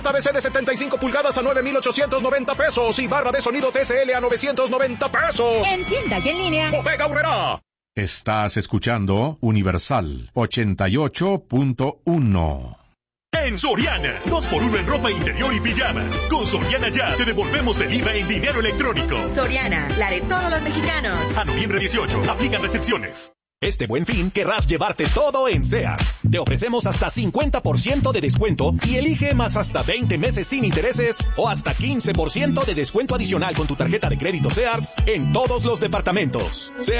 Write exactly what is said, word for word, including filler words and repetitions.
B C de setenta y cinco pulgadas a nueve mil ochocientos noventa pesos y barra de sonido T S L a novecientos noventa pesos. En tienda y en línea. Bodega Aurrerá. Estás escuchando Universal ochenta y ocho punto uno. En Soriana, dos por uno en ropa interior y pijamas. Con Soriana Ya, te devolvemos el I V A en dinero electrónico. Soriana, la de todos los mexicanos. A noviembre dieciocho, aplican restricciones. Este Buen Fin querrás llevarte todo en Sears. Te ofrecemos hasta cincuenta por ciento de descuento y elige más hasta veinte meses sin intereses o hasta quince por ciento de descuento adicional con tu tarjeta de crédito Sears en todos los departamentos. Sears